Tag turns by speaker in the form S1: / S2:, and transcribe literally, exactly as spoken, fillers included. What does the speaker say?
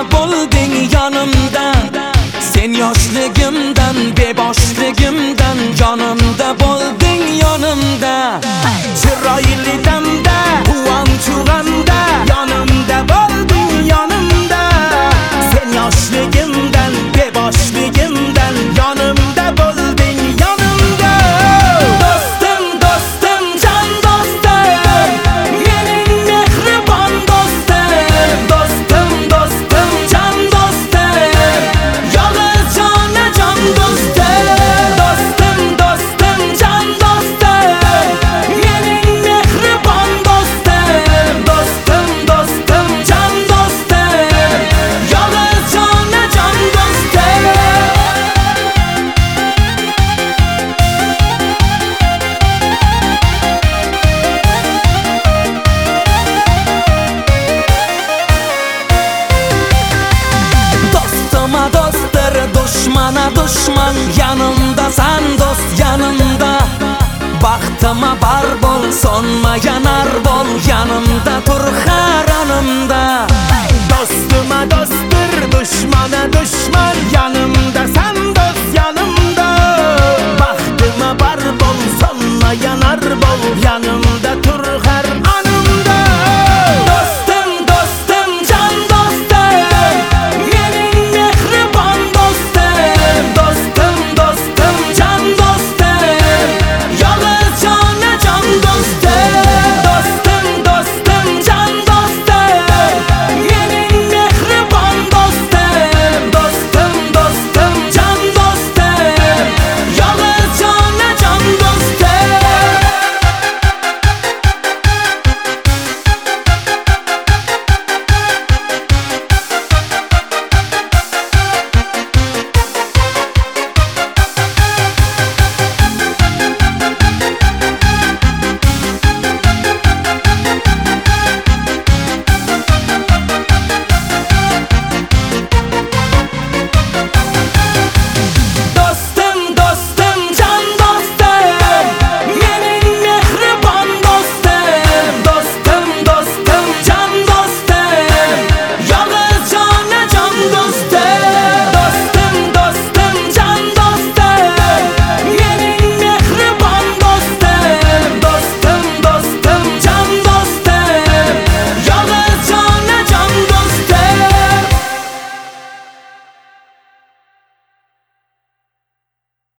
S1: bo'lding yonimda. Sen yoshligimdan, beboshligimdan yonimda bo'lding yonimda. Chiroyli damda, quvonch uyg'anda yonimda bo'lding yonimda. Sen yoshligimdan, beboshligimdan yonimda bo'lding yonimda. Do'stim, do'stim, jon do'stim, mening mehribon do'stim. Do'stim, do'stim, jon do'stim, yolg'iz jonajon do'stim. Do'stim, do'stim, jon do'stim, mening mehribon do'stim. Do'stim, do'stim, jon do'stim, yolg'iz jonajon do'stim. Dostuma dostdir, dushmana dushman, yanimda san do'st yanimda. Baxtima bar bo'l, sonma yanar bo'l, yanimda tur har onimda. Dostuma dostdir, dushmana dushman, yanimda san do'st yanimda. Baxtima bar bo'l, sonma yanar bo'l, yanimda.